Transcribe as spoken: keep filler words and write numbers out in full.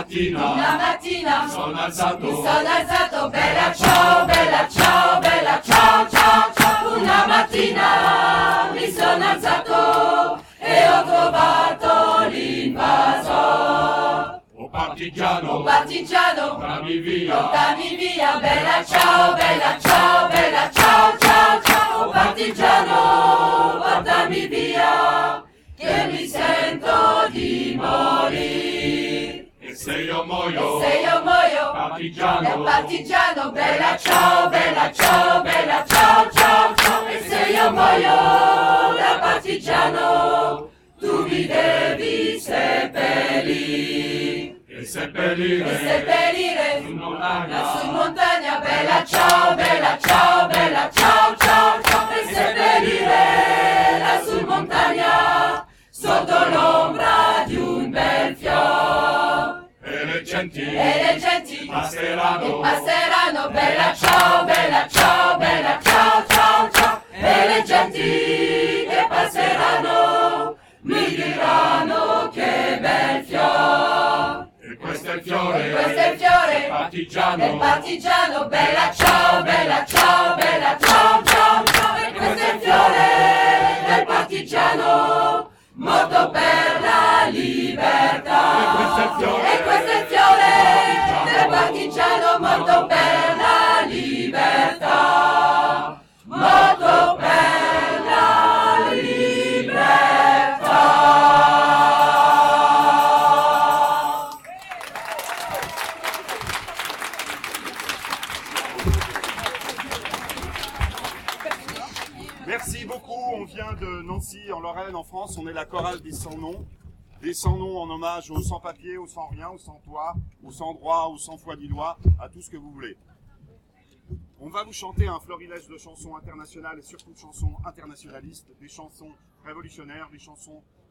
mattina, una mattina mi sono alzato, mi sono alzato, bella ciao, bella ciao, bella ciao, ciao, ciao. Una mattina mi sono alzato e ho trovato l'invasor. oh partigiano, Oh partigiano, portami via, portami via, bella ciao, bella ciao, bella ciao, ciao, ciao. Oh partigiano, portami via, che mi sento di morire. e se io muoio, Se io muoio, partigiano, è partigiano, bella ciao, bella ciao, bella ciao, ciao, ciao. E se io muoio da partigiano, tu mi devi seppellire. e seppellire, E seppellire in montagna, lassù in montagna, bella ciao, bella ciao, bella ciao, ciao, ciao. E seppellire lassù in montagna, sotto l'ombra di un bel fior. e le genti, E le genti passeranno, passeranno, bella ciao, bella ciao, bella ciao, ciao, ciao. E le genti che passeranno mi diranno che bel fior. e questo è il fiore, Questo è il fiore partigiano, del partigiano, bella ciao, bella ciao, bella ciao, ciao, ciao. E questo è il fiore del partigiano, morto per la libertà. E questo è il fiore E questo è il fiore del partigiano, morto per la libertà. Morto per la libertà. Merci beaucoup, on vient de Nancy en Lorraine en France, on est la chorale des sans-noms. Des sans-noms en hommage aux sans-papiers, aux sans-rien, aux sans-toit, aux sans-droit, aux sans-foi d'Ilois, à tout ce que vous voulez. On va vous chanter un florilège de chansons internationales et surtout de chansons internationalistes, des chansons révolutionnaires, des chansons